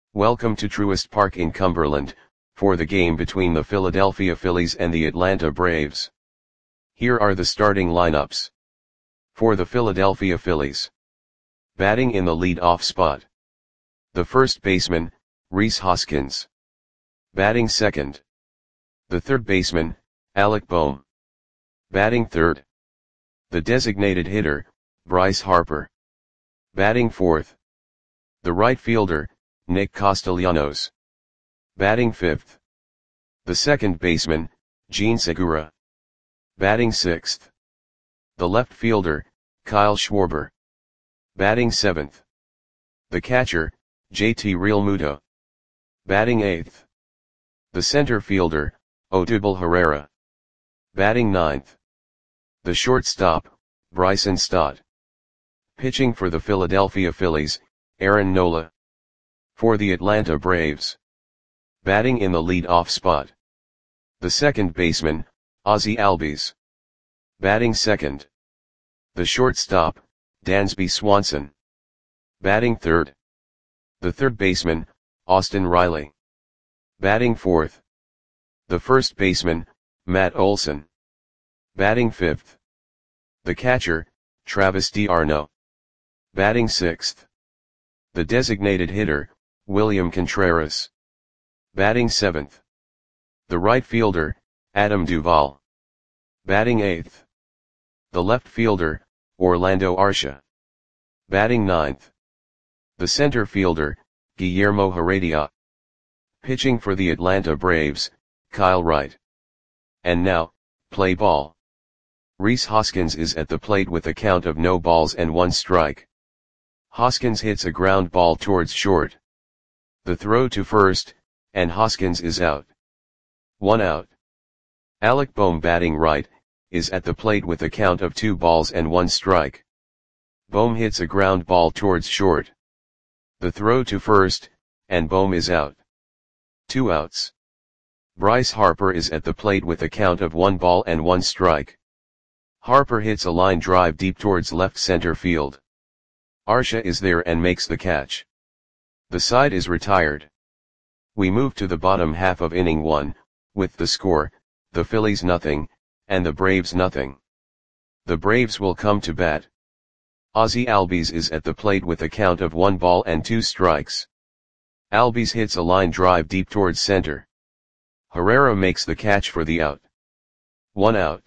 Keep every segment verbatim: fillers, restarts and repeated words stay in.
Welcome to Truist Park in Cumberland, for the game between the Philadelphia Phillies and the Atlanta Braves. Here are the starting lineups. For the Philadelphia Phillies. Batting in the lead-off spot. The first baseman, Rhys Hoskins. Batting second. The third baseman, Alec Bohm. Batting third. The designated hitter, Bryce Harper. Batting fourth. The right fielder, Nick Castellanos. Batting fifth. The second baseman, Jean Segura. Batting sixth. The left fielder, Kyle Schwarber. Batting seventh. The catcher, J T Realmuto. Batting eighth. The center fielder, Odubel Herrera. Batting ninth. The shortstop, Bryson Stott. Pitching for the Philadelphia Phillies, Aaron Nola. For the Atlanta Braves. Batting in the lead-off spot. The second baseman, Ozzie Albies. Batting second. The shortstop, Dansby Swanson. Batting third. The third baseman, Austin Riley. Batting fourth. The first baseman, Matt Olson. Batting fifth. The catcher, Travis d'Arnaud. Batting sixth. The designated hitter, William Contreras. Batting seventh. The right fielder, Adam Duvall. Batting eighth. The left fielder, Orlando Arcia. Batting ninth. The center fielder, Guillermo Heredia. Pitching for the Atlanta Braves, Kyle Wright. And now, play ball. Rhys Hoskins is at the plate with a count of no balls and one strike. Hoskins hits a ground ball towards short. The throw to first, and Hoskins is out. One out. Alec Bohm, batting right, is at the plate with a count of two balls and one strike. Bohm hits a ground ball towards short. The throw to first, and Bohm is out. Two outs. Bryce Harper is at the plate with a count of one ball and one strike. Harper hits a line drive deep towards left center field. Arcia is there and makes the catch. The side is retired. We move to the bottom half of inning one, with the score, the Phillies nothing, and the Braves nothing. The Braves will come to bat. Ozzie Albies is at the plate with a count of one ball and two strikes. Albies hits a line drive deep towards center. Herrera makes the catch for the out. One out.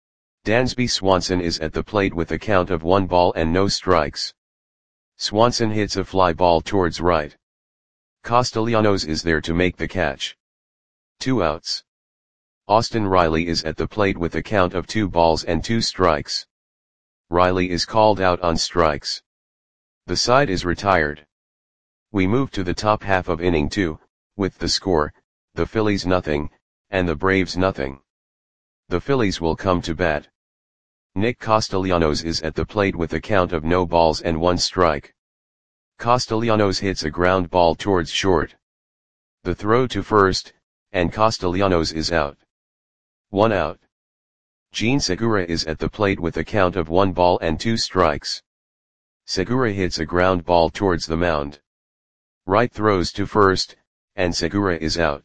Dansby Swanson is at the plate with a count of one ball and no strikes. Swanson hits a fly ball towards right. Castellanos is there to make the catch. Two outs. Austin Riley is at the plate with a count of two balls and two strikes. Riley is called out on strikes. The side is retired. We move to the top half of inning two, with the score, the Phillies nothing, and the Braves nothing. The Phillies will come to bat. Nick Castellanos is at the plate with a count of no balls and one strike. Castellanos hits a ground ball towards short. The throw to first, and Castellanos is out. One out. Jean Segura is at the plate with a count of one ball and two strikes. Segura hits a ground ball towards the mound. Wright throws to first, and Segura is out.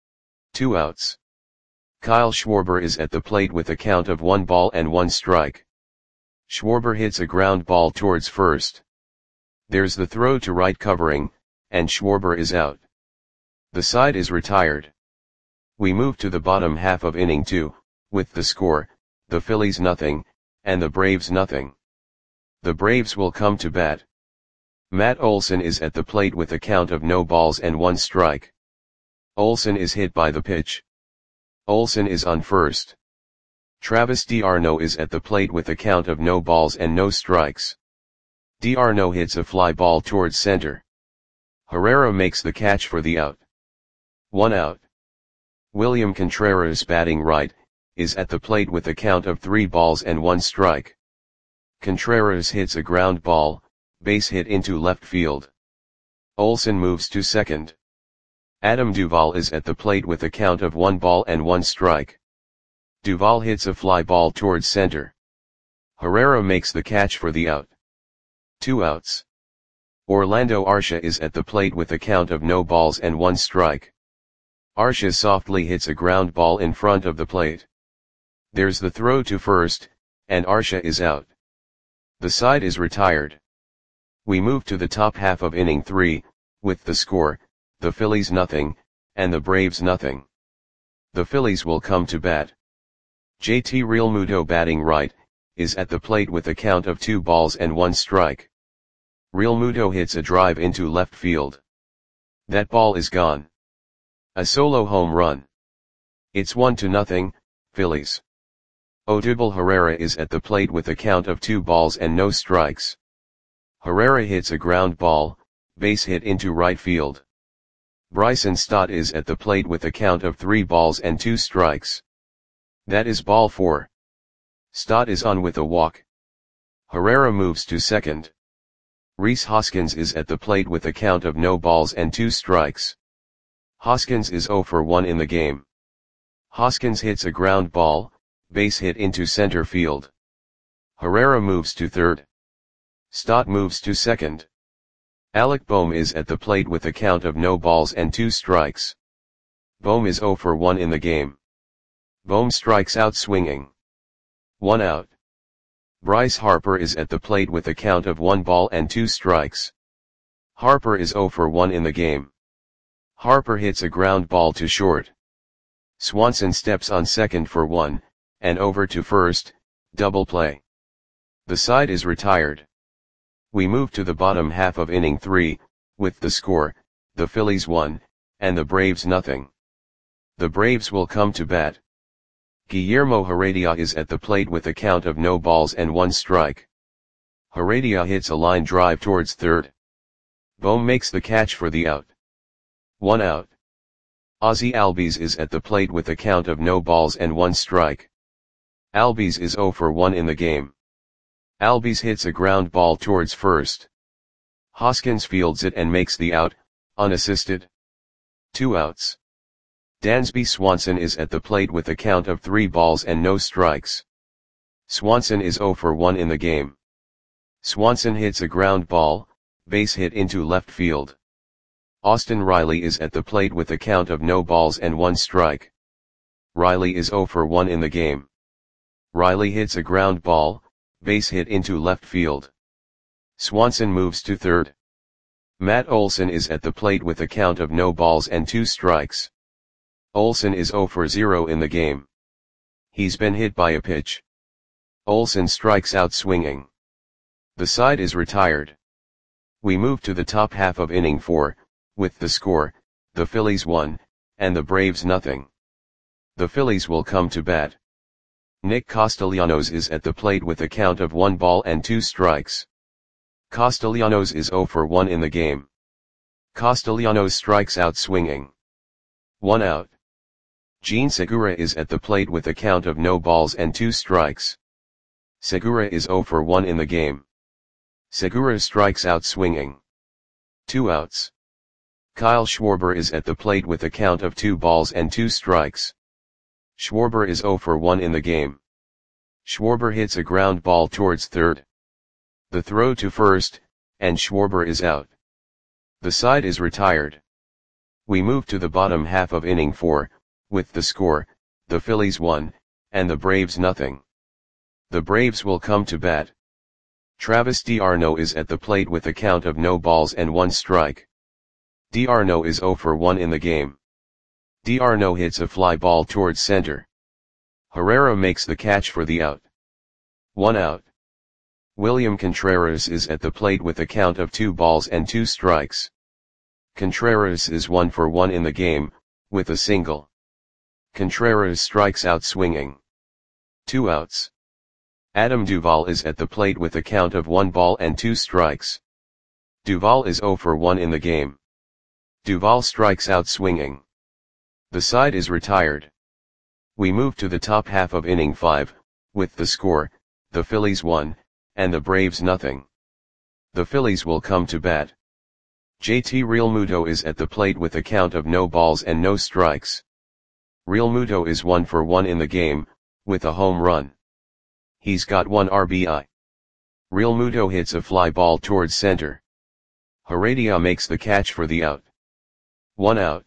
Two outs. Kyle Schwarber is at the plate with a count of one ball and one strike. Schwarber hits a ground ball towards first. There's the throw to right covering, and Schwarber is out. The side is retired. We move to the bottom half of inning two, with the score, the Phillies nothing, and the Braves nothing. The Braves will come to bat. Matt Olson is at the plate with a count of no balls and one strike. Olson is hit by the pitch. Olson is on first. Travis d'Arnaud is at the plate with a count of no balls and no strikes. D'Arnaud hits a fly ball towards center. Herrera makes the catch for the out. One out. William Contreras, batting right, is at the plate with a count of three balls and one strike. Contreras hits a ground ball, base hit into left field. Olson moves to second. Adam Duvall is at the plate with a count of one ball and one strike. Duvall hits a fly ball towards center. Herrera makes the catch for the out. Two outs. Orlando Arcia is at the plate with a count of no balls and one strike. Arcia softly hits a ground ball in front of the plate. There's the throw to first, and Arcia is out. The side is retired. We move to the top half of inning three, with the score, the Phillies nothing, and the Braves nothing. The Phillies will come to bat. J T Realmuto, batting right, is at the plate with a count of two balls and one strike. Realmuto hits a drive into left field. That ball is gone. A solo home run. It's one to nothing, Phillies. Odubel Herrera is at the plate with a count of two balls and no strikes. Herrera hits a ground ball, base hit into right field. Bryson Stott is at the plate with a count of three balls and two strikes. That is ball four. Stott is on with a walk. Herrera moves to second. Rhys Hoskins is at the plate with a count of no balls and two strikes. Hoskins is zero for one in the game. Hoskins hits a ground ball, base hit into center field. Herrera moves to third. Stott moves to second. Alec Bohm is at the plate with a count of no balls and two strikes. Bohm is zero for one in the game. Bohm strikes out swinging. One out. Bryce Harper is at the plate with a count of one ball and two strikes. Harper is zero for one in the game. Harper hits a ground ball to short. Swanson steps on second for one, and over to first, double play. The side is retired. We move to the bottom half of inning three, with the score, the Phillies one, and the Braves nothing. The Braves will come to bat. Guillermo Heredia is at the plate with a count of no balls and one strike. Heredia hits a line drive towards third. Bohm makes the catch for the out. One out. Ozzie Albies is at the plate with a count of no balls and one strike. Albies is zero for one in the game. Albies hits a ground ball towards first. Hoskins fields it and makes the out, unassisted. Two outs. Dansby Swanson is at the plate with a count of three balls and no strikes. Swanson is zero for one in the game. Swanson hits a ground ball, base hit into left field. Austin Riley is at the plate with a count of no balls and one strike. Riley is zero for one in the game. Riley hits a ground ball, base hit into left field. Swanson moves to third. Matt Olson is at the plate with a count of no balls and two strikes. Olson is zero for zero in the game. He's been hit by a pitch. Olson strikes out swinging. The side is retired. We move to the top half of inning four, with the score, the Phillies one, and the Braves nothing. The Phillies will come to bat. Nick Castellanos is at the plate with a count of one ball and two strikes. Castellanos is zero for one in the game. Castellanos strikes out swinging. One out. Jean Segura is at the plate with a count of no balls and two strikes. Segura is zero for one in the game. Segura strikes out swinging. Two outs. Kyle Schwarber is at the plate with a count of two balls and two strikes. Schwarber is zero for one in the game. Schwarber hits a ground ball towards third. The throw to first, and Schwarber is out. The side is retired. We move to the bottom half of inning four, with the score, the Phillies one, and the Braves nothing. The Braves will come to bat. Travis d'Arnaud is at the plate with a count of no balls and one strike. D'Arnaud is zero for one in the game. D'Arnaud hits a fly ball towards center. Herrera makes the catch for the out. One out. William Contreras is at the plate with a count of two balls and two strikes. Contreras is one for one in the game, with a single. Contreras strikes out swinging. Two outs. Adam Duvall is at the plate with a count of one ball and two strikes. Duvall is zero for one in the game. Duvall strikes out swinging. The side is retired. We move to the top half of inning five, with the score, the Phillies one, and the Braves nothing. The Phillies will come to bat. J T Realmuto is at the plate with a count of no balls and no strikes. Realmuto is one for one in the game, with a home run. He's got one R B I. Realmuto hits a fly ball towards center. Heredia makes the catch for the out. One out.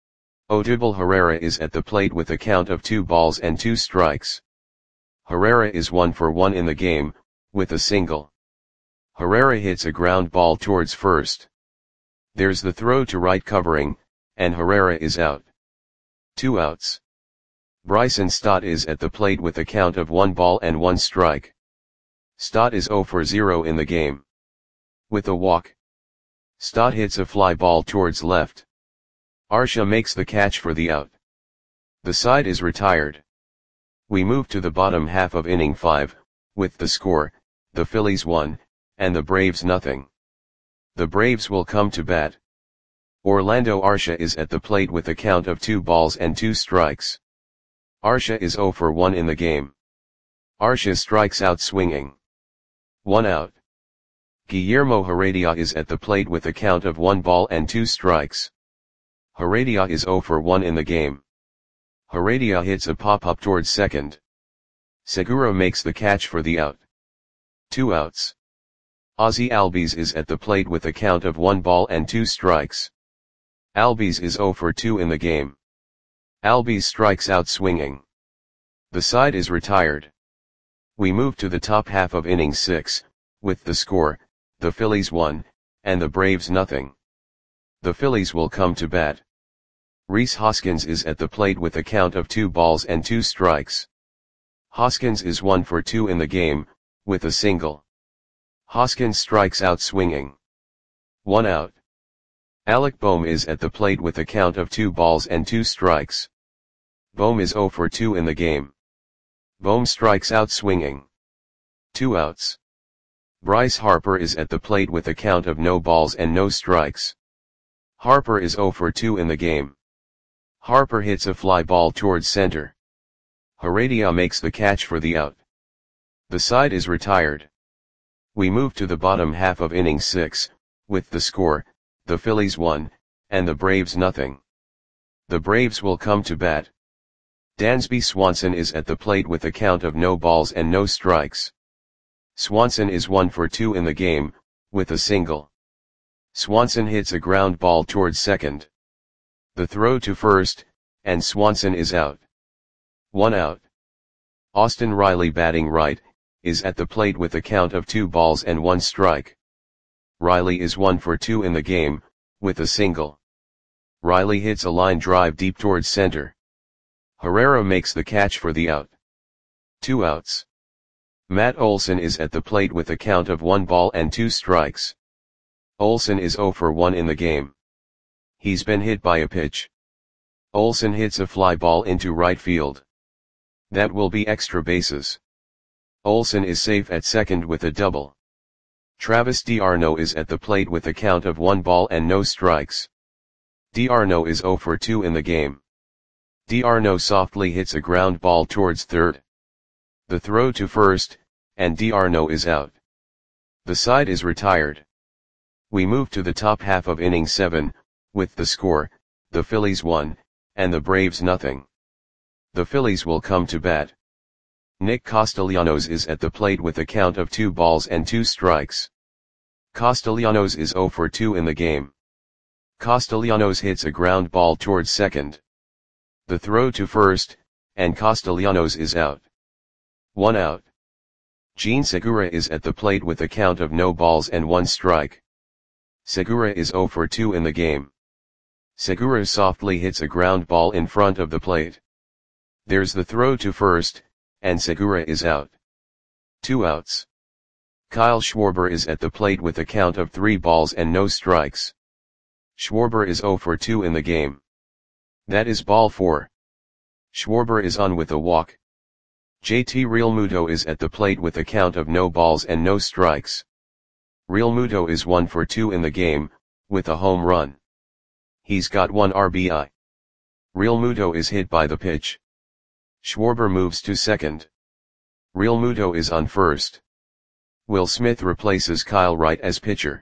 Odubel Herrera is at the plate with a count of two balls and two strikes. Herrera is one for one in the game, with a single. Herrera hits a ground ball towards first. There's the throw to right covering, and Herrera is out. Two outs. Bryson Stott is at the plate with a count of one ball and one strike. Stott is zero for zero in the game. With a walk. Stott hits a fly ball towards left. Arcia makes the catch for the out. The side is retired. We move to the bottom half of inning five, with the score, the Phillies one, and the Braves nothing. The Braves will come to bat. Orlando Arcia is at the plate with a count of two balls and two strikes. Arcia is zero for one in the game. Arcia strikes out swinging. One out. Guillermo Heredia is at the plate with a count of one ball and two strikes. Heredia is zero for one in the game. Heredia hits a pop-up towards second. Segura makes the catch for the out. Two outs. Ozzie Albies is at the plate with a count of one ball and two strikes. Albies is zero for two in the game. Albies strikes out swinging. The side is retired. We move to the top half of inning six, with the score, the Phillies one, and the Braves nothing. The Phillies will come to bat. Rhys Hoskins is at the plate with a count of two balls and two strikes. Hoskins is one for two in the game, with a single. Hoskins strikes out swinging. One out. Alec Bohm is at the plate with a count of two balls and two strikes. Bohm is zero for two in the game. Bohm strikes out swinging. Two outs. Bryce Harper is at the plate with a count of no balls and no strikes. Harper is zero for two in the game. Harper hits a fly ball towards center. Heredia makes the catch for the out. The side is retired. We move to the bottom half of inning six, with the score, the Phillies one, and the Braves nothing. The Braves will come to bat. Dansby Swanson is at the plate with a count of no balls and no strikes. Swanson is one for two in the game, with a single. Swanson hits a ground ball towards second. The throw to first, and Swanson is out. One out. Austin Riley batting right, is at the plate with a count of two balls and one strike. Riley is one for two in the game, with a single. Riley hits a line drive deep towards center. Herrera makes the catch for the out. Two outs. Matt Olson is at the plate with a count of one ball and two strikes. Olson is zero for one in the game. He's been hit by a pitch. Olson hits a fly ball into right field. That will be extra bases. Olson is safe at second with a double. Travis d'Arnaud is at the plate with a count of one ball and no strikes. d'Arnaud is zero for two in the game. d'Arnaud softly hits a ground ball towards third. The throw to first, and d'Arnaud is out. The side is retired. We move to the top half of inning seven, with the score, the Phillies one, and the Braves nothing. The Phillies will come to bat. Nick Castellanos is at the plate with a count of two balls and two strikes. Castellanos is zero for two in the game. Castellanos hits a ground ball towards second. The throw to first, and Castellanos is out. One out. Jean Segura is at the plate with a count of no balls and one strike. Segura is zero for two in the game. Segura softly hits a ground ball in front of the plate. There's the throw to first, and Segura is out. Two outs. Kyle Schwarber is at the plate with a count of three balls and no strikes. Schwarber is zero for two in the game. That is ball four. Schwarber is on with a walk. J T Realmuto is at the plate with a count of no balls and no strikes. Realmuto is one for two in the game, with a home run. He's got one R B I. Realmuto is hit by the pitch. Schwarber moves to second. Realmuto is on first. Will Smith replaces Kyle Wright as pitcher.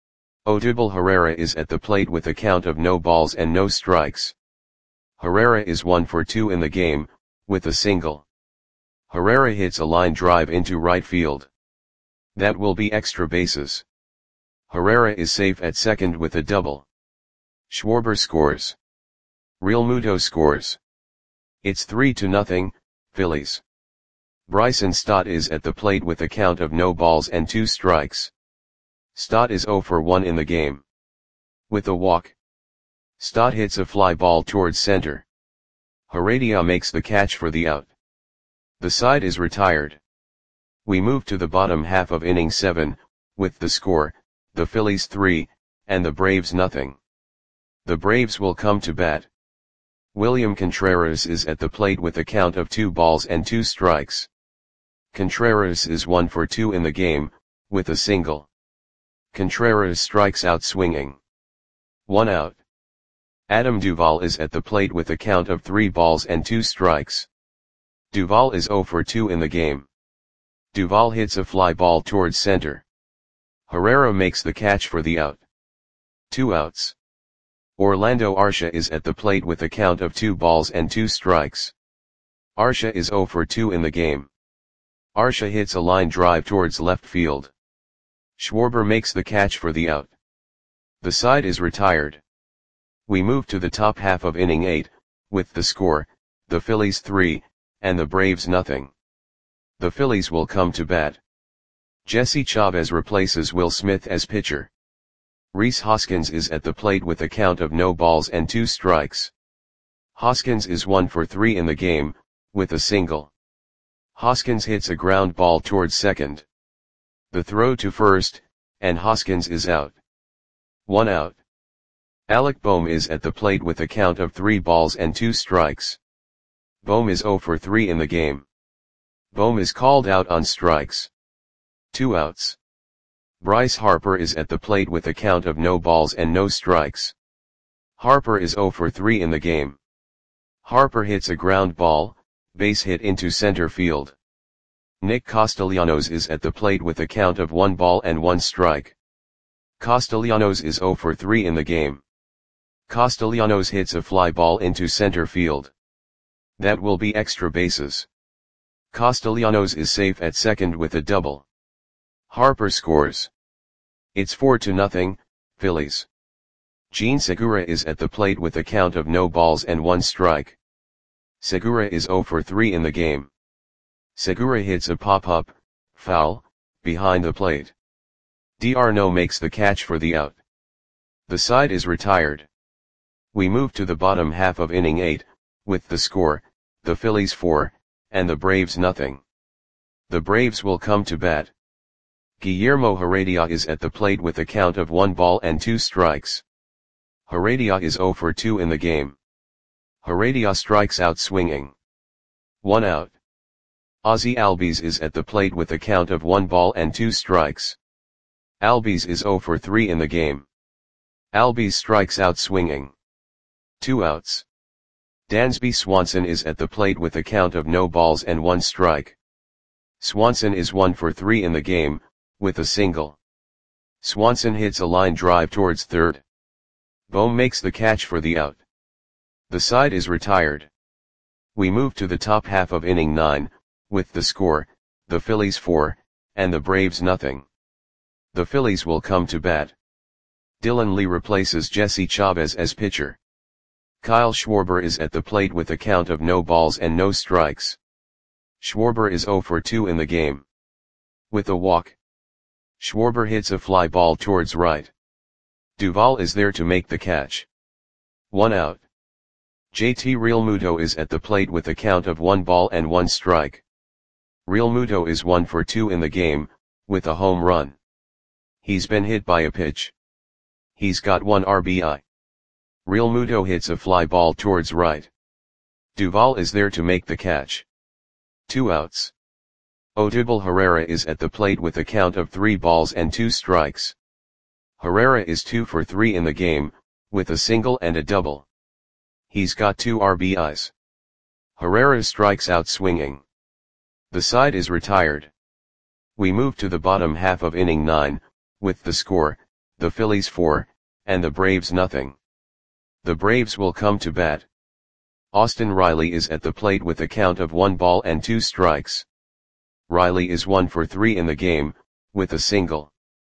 Odubel Herrera is at the plate with a count of no balls and no strikes. Herrera is one for two in the game, with a single. Herrera hits a line drive into right field. That will be extra bases. Herrera is safe at second with a double. Schwarber scores. Realmuto scores. It's three to nothing, Phillies. Bryson Stott is at the plate with a count of no balls and two strikes. Stott is zero for one in the game. With a walk, Stott hits a fly ball towards center. Heredia makes the catch for the out. The side is retired. We move to the bottom half of inning seven, with the score, the Phillies three, and the Braves nothing. The Braves will come to bat. William Contreras is at the plate with a count of two balls and two strikes. Contreras is one for two in the game, with a single. Contreras strikes out swinging. One out. Adam Duvall is at the plate with a count of three balls and two strikes. Duvall is zero for two in the game. Duvall hits a fly ball towards center. Herrera makes the catch for the out. Two outs. Orlando Arcia is at the plate with a count of two balls and two strikes. Arcia is zero for two in the game. Arcia hits a line drive towards left field. Schwarber makes the catch for the out. The side is retired. We move to the top half of inning eight, with the score, the Phillies three, and the Braves nothing. The Phillies will come to bat. Jesse Chavez replaces Will Smith as pitcher. Rhys Hoskins is at the plate with a count of no balls and two strikes. Hoskins is one for three in the game, with a single. Hoskins hits a ground ball towards second. The throw to first, and Hoskins is out. One out. Alec Bohm is at the plate with a count of three balls and two strikes. Bohm is zero for three in the game. Bohm is called out on strikes. Two outs. Bryce Harper is at the plate with a count of no balls and no strikes. Harper is zero for three in the game. Harper hits a ground ball, base hit into center field. Nick Castellanos is at the plate with a count of one ball and one strike. Castellanos is zero for three in the game. Castellanos hits a fly ball into center field. That will be extra bases. Castellanos is safe at second with a double. Harper scores. It's four to nothing, Phillies. Jean Segura is at the plate with a count of no balls and one strike. Segura is zero for three in the game. Segura hits a pop-up, foul, behind the plate. D'Arnaud makes the catch for the out. The side is retired. We move to the bottom half of inning eight, with the score, the Phillies four, and the Braves nothing. The Braves will come to bat. Guillermo Heredia is at the plate with a count of one ball and two strikes. Heredia is zero for two in the game. Heredia strikes out swinging. One out. Ozzie Albies is at the plate with a count of one ball and two strikes. Albies is zero for three in the game. Albies strikes out swinging. Two outs. Dansby Swanson is at the plate with a count of no balls and one strike. Swanson is one for three in the game, with a single. Swanson hits a line drive towards third. Bohm makes the catch for the out. The side is retired. We move to the top half of inning nine, with the score, the Phillies four, and the Braves nothing. The Phillies will come to bat. Dylan Lee replaces Jesse Chavez as pitcher. Kyle Schwarber is at the plate with a count of no balls and no strikes. Schwarber is zero for two in the game. With a walk, Schwarber hits a fly ball towards right. Duvall is there to make the catch. One out. J T Realmuto is at the plate with a count of one ball and one strike. Realmuto is one for two in the game, with a home run. He's been hit by a pitch. He's got one R B I. Realmuto hits a fly ball towards right. Duvall is there to make the catch. Two outs. Odubel Herrera is at the plate with a count of three balls and two strikes. Herrera is two for three in the game, with a single and a double. He's got two R B Is. Herrera strikes out swinging. The side is retired. We move to the bottom half of inning nine, with the score, the Phillies four, and the Braves nothing. The Braves will come to bat. Austin Riley is at the plate with a count of one ball and two strikes. Riley is one for three in the game, with a single.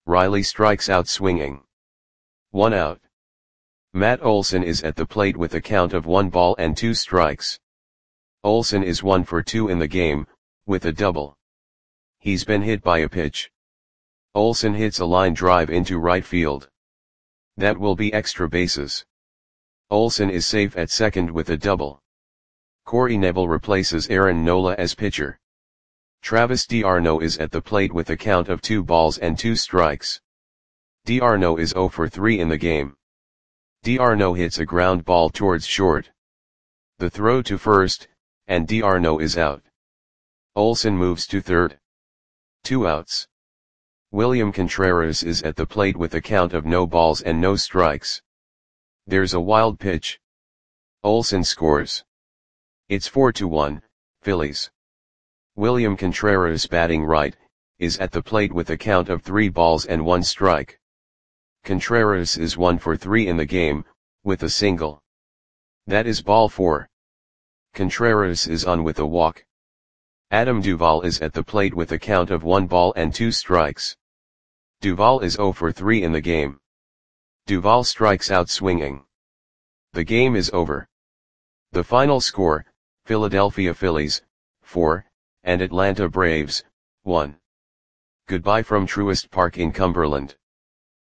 Riley strikes out swinging. One out. Matt Olson is at the plate with a count of one ball and two strikes. Olson is one for two in the game, with a double. He's been hit by a pitch. Olson hits a line drive into right field. That will be extra bases. Olson is safe at second with a double. Corey Knebel replaces Aaron Nola as pitcher. Travis d'Arnaud is at the plate with a count of two balls and two strikes. d'Arnaud is zero for three in the game. d'Arnaud hits a ground ball towards short. The throw to first, and d'Arnaud is out. Olson moves to third. Two outs. William Contreras is at the plate with a count of no balls and no strikes. There's a wild pitch. Olson scores. It's four to one, Phillies. William Contreras, batting right, is at the plate with a count of three balls and one strike. Contreras is one for three in the game, with a single. That is ball four. Contreras is on with a walk. Adam Duvall is at the plate with a count of one ball and two strikes. Duvall is zero for three in the game. Duvall strikes out swinging. The game is over. The final score, Philadelphia Phillies, four, and Atlanta Braves, one. Goodbye from Truist Park in Cumberland.